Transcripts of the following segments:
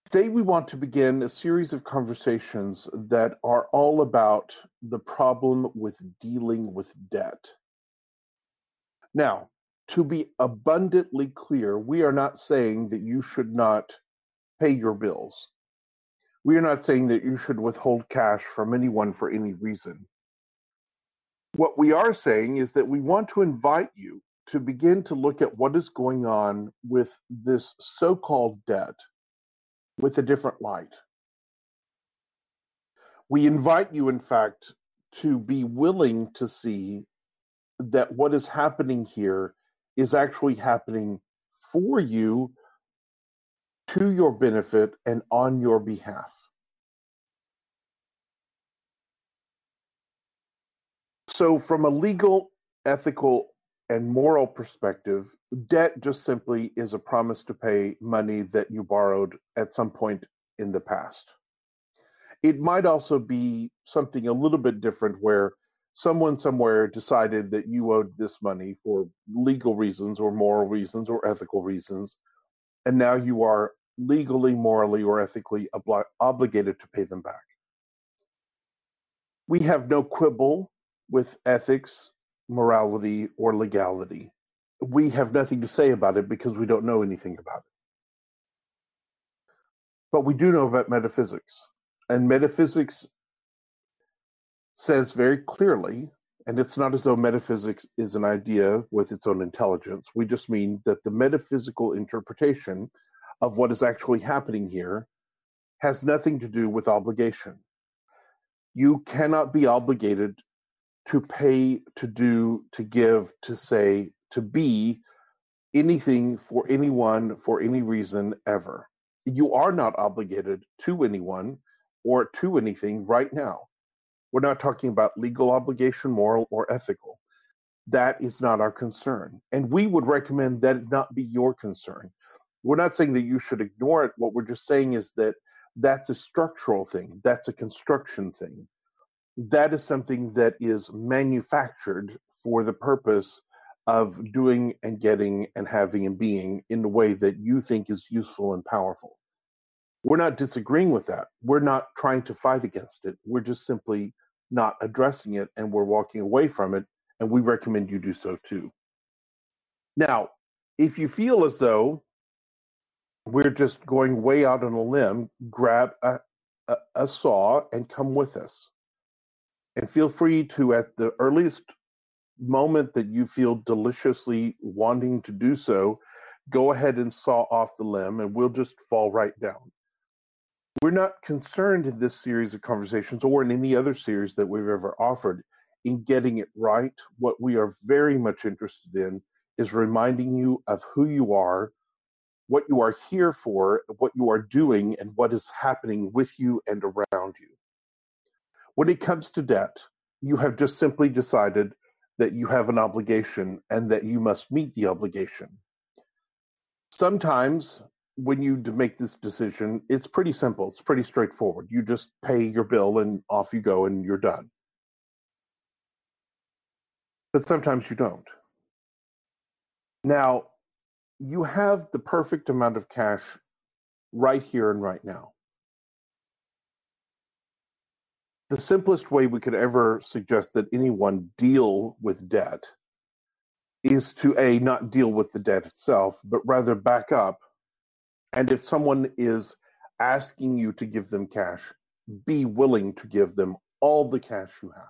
Today, we want to begin a series of conversations that are all about the problem with dealing with debt. Now, to be abundantly clear, we are not saying that you should not pay your bills. We are not saying that you should withhold cash from anyone for any reason. What we are saying is that we want to invite you to begin to look at what is going on with this so-called debt with a different light. We invite you, in fact, to be willing to see that what is happening here is actually happening for you, to your benefit, and on your behalf. So, from a legal, ethical, and moral perspective, debt just simply is a promise to pay money that you borrowed at some point in the past. It might also be something a little bit different where someone somewhere decided that you owed this money for legal reasons or moral reasons or ethical reasons, and now you are legally, morally, or ethically obligated to pay them back. We have no quibble with ethics, morality, or legality. We have nothing to say about it because we don't know anything about it. But we do know about metaphysics. And metaphysics says very clearly, and it's not as though metaphysics is an idea with its own intelligence. We just mean that the metaphysical interpretation of what is actually happening here has nothing to do with obligation. You cannot be obligated to pay, to do, to give, to say, to be anything for anyone for any reason ever. You are not obligated to anyone or to anything right now. We're not talking about legal obligation, moral, or ethical. That is not our concern. And we would recommend that it not be your concern. We're not saying that you should ignore it. What we're just saying is that that's a structural thing. That's a construction thing. That is something that is manufactured for the purpose of doing and getting and having and being in the way that you think is useful and powerful. We're not disagreeing with that. We're not trying to fight against it. We're just simply not addressing it, and we're walking away from it, and we recommend you do so too. Now, if you feel as though we're just going way out on a limb, grab a saw and come with us. And feel free to, at the earliest moment that you feel deliciously wanting to do so, go ahead and saw off the limb, and we'll just fall right down. We're not concerned in this series of conversations or in any other series that we've ever offered in getting it right. What we are very much interested in is reminding you of who you are, what you are here for, what you are doing, and what is happening with you and around you. When it comes to debt, you have just simply decided that you have an obligation and that you must meet the obligation. Sometimes when you make this decision, it's pretty simple. It's pretty straightforward. You just pay your bill and off you go and you're done. But sometimes you don't. Now, you have the perfect amount of cash right here and right now. The simplest way we could ever suggest that anyone deal with debt is to not deal with the debt itself, but rather back up. And if someone is asking you to give them cash, be willing to give them all the cash you have.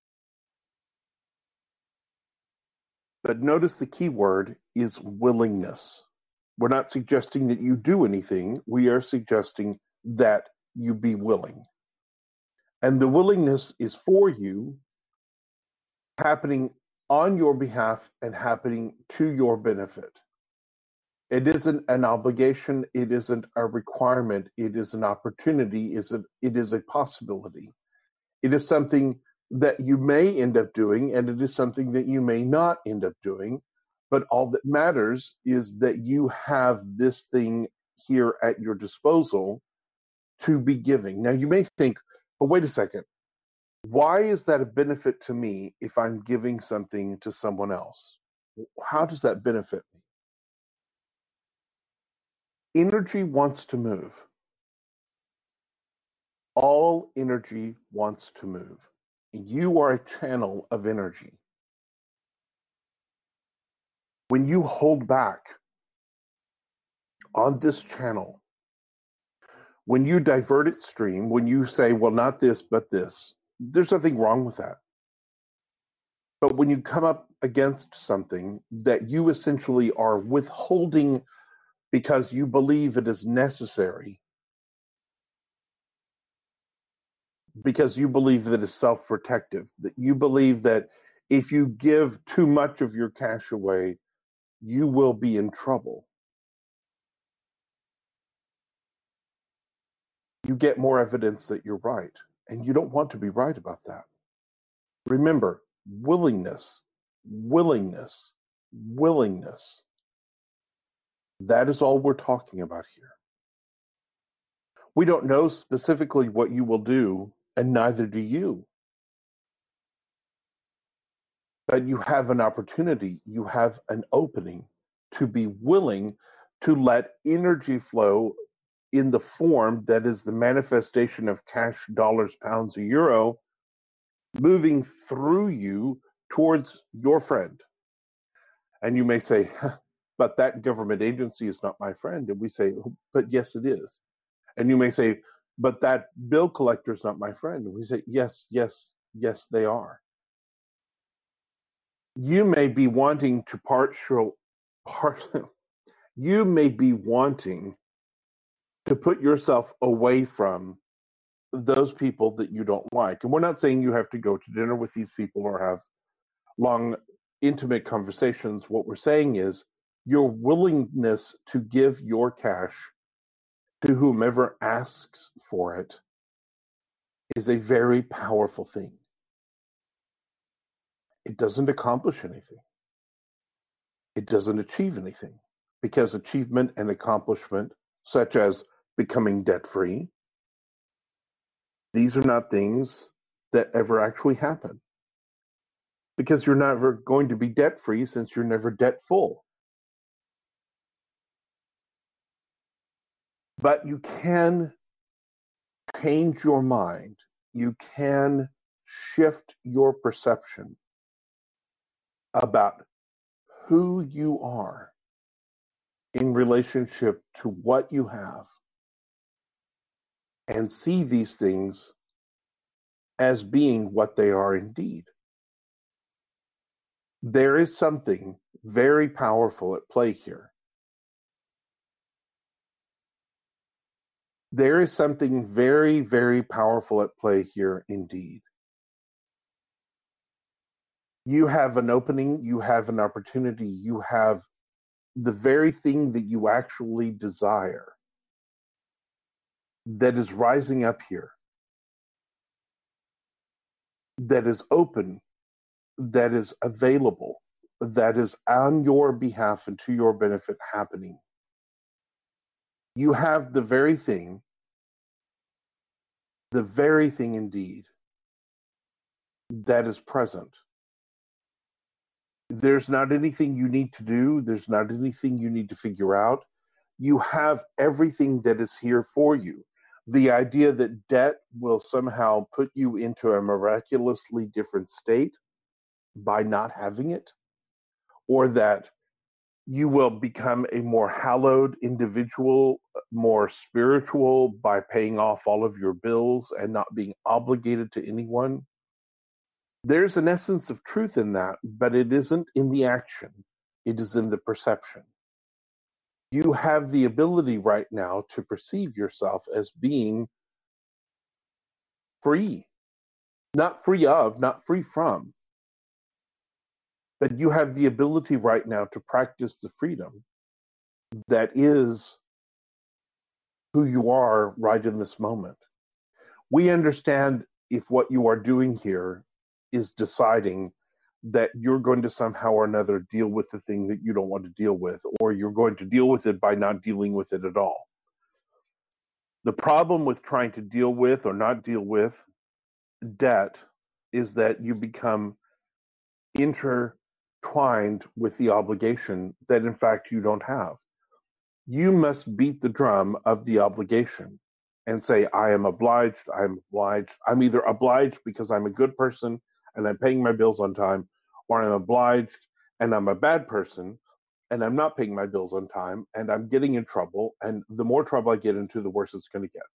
But notice the key word is willingness. We're not suggesting that you do anything. We are suggesting that you be willing. And the willingness is for you, happening on your behalf and happening to your benefit. It isn't an obligation. It isn't a requirement. It is an opportunity. It is a possibility. It is something that you may end up doing, and it is something that you may not end up doing. But all that matters is that you have this thing here at your disposal to be giving. Now, you may think, but wait a second. Why is that a benefit to me if I'm giving something to someone else? How does that benefit me? Energy wants to move. All energy wants to move. You are a channel of energy. When you hold back on this channel, when you divert its stream, when you say, well, not this, but this, there's nothing wrong with that. But when you come up against something that you essentially are withholding because you believe it is necessary, because you believe that it's self-protective, that you believe that if you give too much of your cash away, you will be in trouble. You get more evidence that you're right, and you don't want to be right about that. Remember, willingness, willingness, willingness. That is all we're talking about here. We don't know specifically what you will do, and neither do you. But you have an opportunity, you have an opening to be willing to let energy flow in the form that is the manifestation of cash, dollars, pounds, or euro moving through you towards your friend. And you may say, but that government agency is not my friend. And we say, but yes, it is. And you may say, but that bill collector is not my friend. And we say, yes, yes, yes, they are. You may be wanting to you may be wanting to put yourself away from those people that you don't like. And we're not saying you have to go to dinner with these people or have long, intimate conversations. What we're saying is your willingness to give your cash to whomever asks for it is a very powerful thing. It doesn't accomplish anything. It doesn't achieve anything, because achievement and accomplishment, such as becoming debt-free, these are not things that ever actually happen, because you're never going to be debt-free since you're never debt-full. But you can change your mind. You can shift your perception about who you are in relationship to what you have, and see these things as being what they are indeed. There is something very powerful at play here. There is something very, very powerful at play here indeed. You have an opening, you have an opportunity, you have the very thing that you actually desire that is rising up here, that is open, that is available, that is on your behalf and to your benefit happening. You have the very thing indeed that is present. There's not anything you need to do. There's not anything you need to figure out. You have everything that is here for you. The idea that debt will somehow put you into a miraculously different state by not having it, or that you will become a more hallowed individual, more spiritual by paying off all of your bills and not being obligated to anyone. There's an essence of truth in that, but it isn't in the action. It is in the perception. You have the ability right now to perceive yourself as being free. Not free of, not free from. But you have the ability right now to practice the freedom that is who you are right in this moment. We understand if what you are doing here is deciding that you're going to somehow or another deal with the thing that you don't want to deal with, or you're going to deal with it by not dealing with it at all. The problem with trying to deal with or not deal with debt is that you become intertwined with the obligation that in fact you don't have. You must beat the drum of the obligation. and say, I am obliged, I'm obliged. I'm either obliged because I'm a good person and I'm paying my bills on time, or I'm obliged and I'm a bad person and I'm not paying my bills on time and I'm getting in trouble. And the more trouble I get into, the worse it's going to get.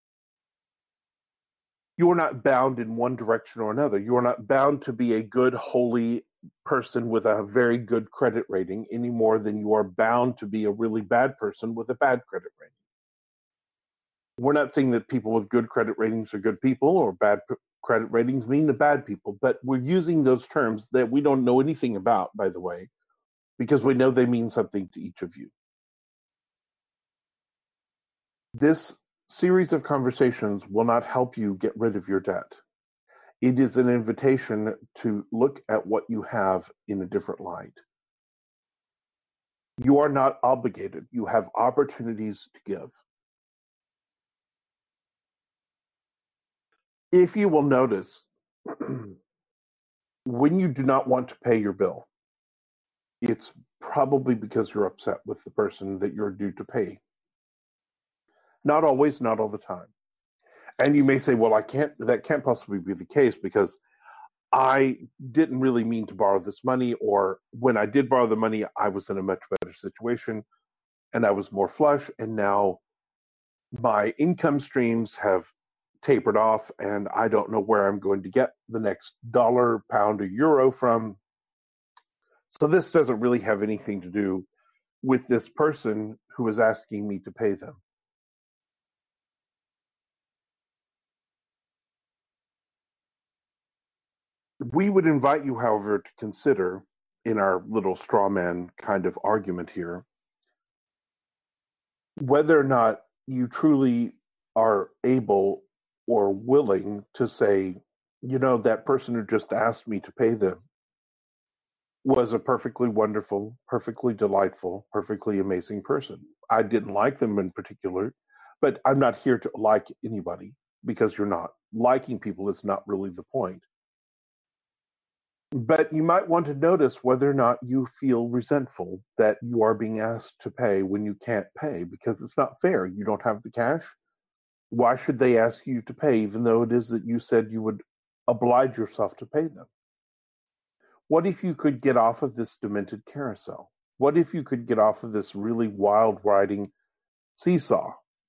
You are not bound in one direction or another. You are not bound to be a good, holy person with a very good credit rating any more than you are bound to be a really bad person with a bad credit rating. We're not saying that people with good credit ratings are good people or bad credit ratings mean the bad people, but we're using those terms that we don't know anything about, by the way, because we know they mean something to each of you. This series of conversations will not help you get rid of your debt. It is an invitation to look at what you have in a different light. You are not obligated. You have opportunities to give. If you will notice, when you do not want to pay your bill, it's probably because you're upset with the person that you're due to pay. Not always, not all the time. And you may say, well, that can't possibly be the case because I didn't really mean to borrow this money, or when I did borrow the money, I was in a much better situation and I was more flush, and now my income streams have tapered off and I don't know where I'm going to get the next dollar, pound, or euro from. So this doesn't really have anything to do with this person who is asking me to pay them. We would invite you, however, to consider in our little straw man kind of argument here whether or not you truly are able or willing to say, that person who just asked me to pay them was a perfectly wonderful, perfectly delightful, perfectly amazing person. I didn't like them in particular, but I'm not here to like anybody because you're not. Liking people is not really the point. But you might want to notice whether or not you feel resentful that you are being asked to pay when you can't pay because it's not fair. You don't have the cash. Why should they ask you to pay even though it is that you said you would oblige yourself to pay them? What if you could get off of this demented carousel? What if you could get off of this really wild riding seesaw?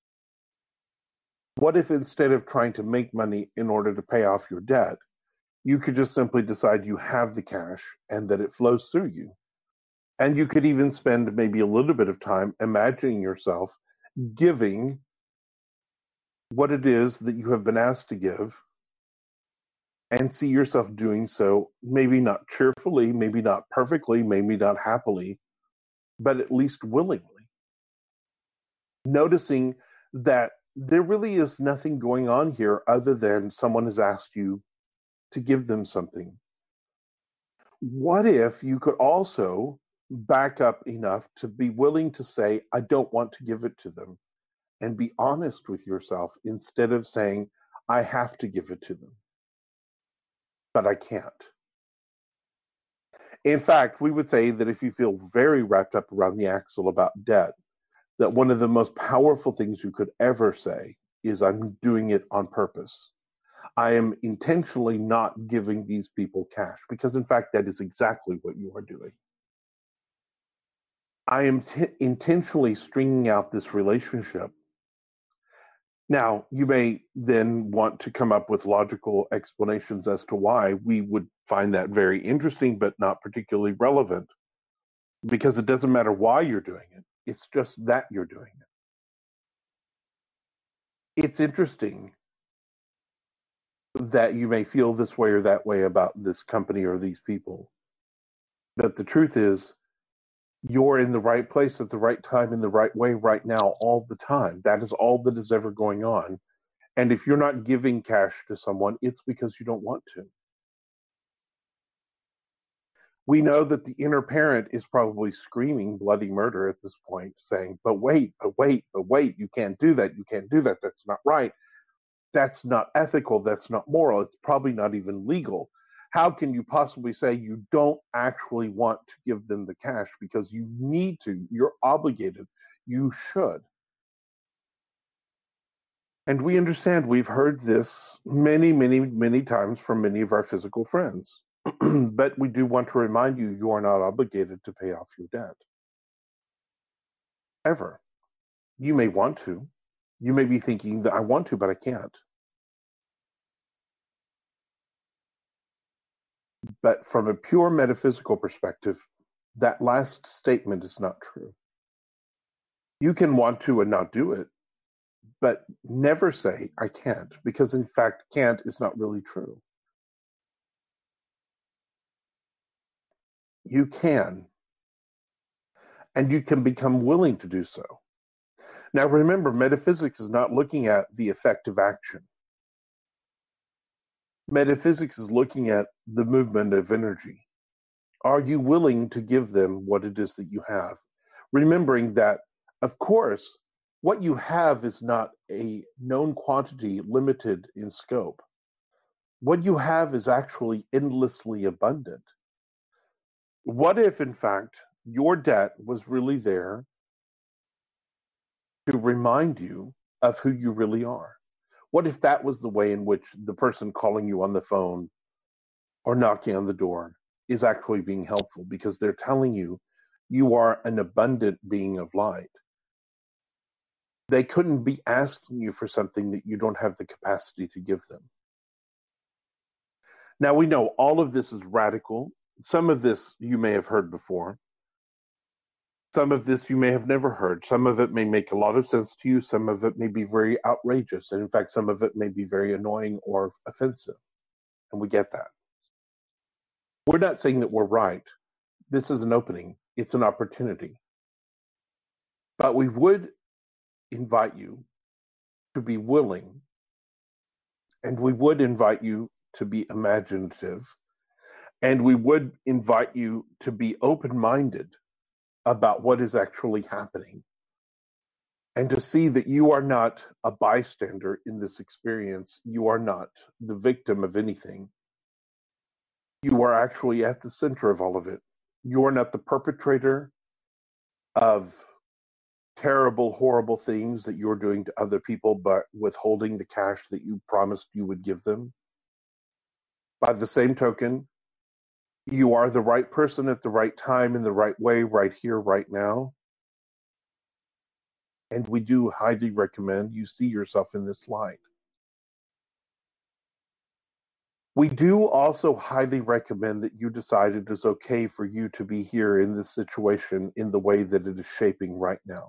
What if instead of trying to make money in order to pay off your debt, you could just simply decide you have the cash and that it flows through you? And you could even spend maybe a little bit of time imagining yourself giving what it is that you have been asked to give and see yourself doing so, maybe not cheerfully, maybe not perfectly, maybe not happily, but at least willingly. Noticing that there really is nothing going on here other than someone has asked you to give them something. What if you could also back up enough to be willing to say, I don't want to give it to them, and be honest with yourself instead of saying, I have to give it to them, but I can't. In fact, we would say that if you feel very wrapped up around the axle about debt, that one of the most powerful things you could ever say is, I'm doing it on purpose. I am intentionally not giving these people cash, because in fact, that is exactly what you are doing. I am intentionally stringing out this relationship. Now, you may then want to come up with logical explanations as to why. We would find that very interesting, but not particularly relevant, because it doesn't matter why you're doing it. It's just that you're doing it. It's interesting that you may feel this way or that way about this company or these people. But the truth is, you're in the right place at the right time in the right way right now all the time. That is all that is ever going on. And if you're not giving cash to someone, it's because you don't want to. We know that the inner parent is probably screaming bloody murder at this point, saying, but wait, you can't do that. You can't do that. That's not right. That's not ethical. That's not moral. It's probably not even legal. How can you possibly say you don't actually want to give them the cash because you need to? You're obligated. You should. And we understand we've heard this many, many, many times from many of our physical friends. But we do want to remind you, you are not obligated to pay off your debt. Ever. You may want to. You may be thinking that I want to, but I can't. But from a pure metaphysical perspective, that last statement is not true. You can want to and not do it, but never say, I can't, because in fact, can't is not really true. You can, and you can become willing to do so. Now remember, metaphysics is not looking at the effect of action. Metaphysics is looking at the movement of energy. Are you willing to give them what it is that you have? Remembering that, of course, what you have is not a known quantity limited in scope. What you have is actually endlessly abundant. What if, in fact, your debt was really there to remind you of who you really are? What if that was the way in which the person calling you on the phone or knocking on the door is actually being helpful, because they're telling you you are an abundant being of light? They couldn't be asking you for something that you don't have the capacity to give them. Now, we know all of this is radical. Some of this you may have heard before. Some of this you may have never heard. Some of it may make a lot of sense to you. Some of it may be very outrageous. And in fact, some of it may be very annoying or offensive. And we get that. We're not saying that we're right. This is an opening. It's an opportunity. But we would invite you to be willing, and we would invite you to be imaginative, and we would invite you to be open-minded about what is actually happening, and to see that you are not a bystander in this experience. You are not the victim of anything. You are actually at the center of all of it. You are not the perpetrator of terrible, horrible things that you're doing to other people, but withholding the cash that you promised you would give them. By the same token, you are the right person at the right time in the right way, right here, right now. And we do highly recommend you see yourself in this light. We do also highly recommend that you decide it is okay for you to be here in this situation in the way that it is shaping right now.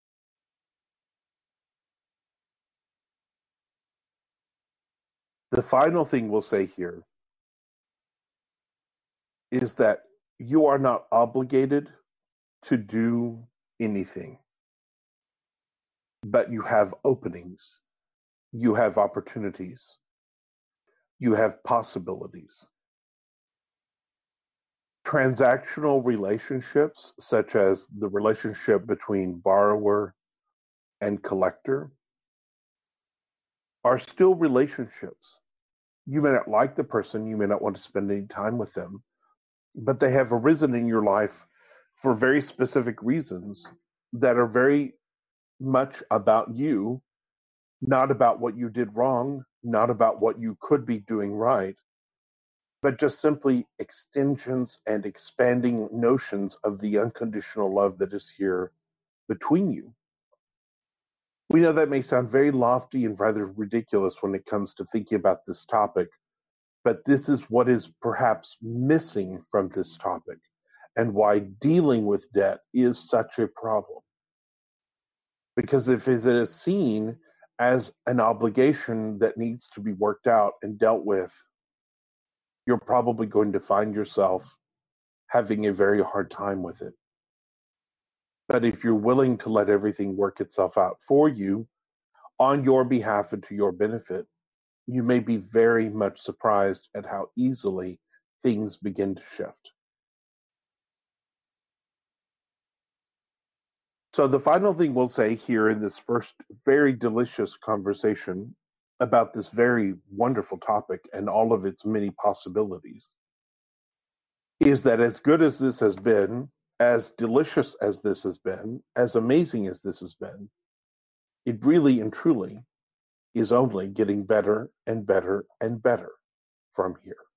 The final thing we'll say here is that you are not obligated to do anything, but you have openings, you have opportunities, you have possibilities. Transactional relationships, such as the relationship between borrower and collector, are still relationships. You may not like the person, you may not want to spend any time with them, but they have arisen in your life for very specific reasons that are very much about you, not about what you did wrong, not about what you could be doing right, but just simply extensions and expanding notions of the unconditional love that is here between you. We know that may sound very lofty and rather ridiculous when it comes to thinking about this topic, but this is what is perhaps missing from this topic, and why dealing with debt is such a problem. Because if it is seen as an obligation that needs to be worked out and dealt with, you're probably going to find yourself having a very hard time with it. But if you're willing to let everything work itself out for you on your behalf and to your benefit, you may be very much surprised at how easily things begin to shift. So the final thing we'll say here in this first very delicious conversation about this very wonderful topic and all of its many possibilities is that as good as this has been, as delicious as this has been, as amazing as this has been, it really and truly is only getting better and better and better from here.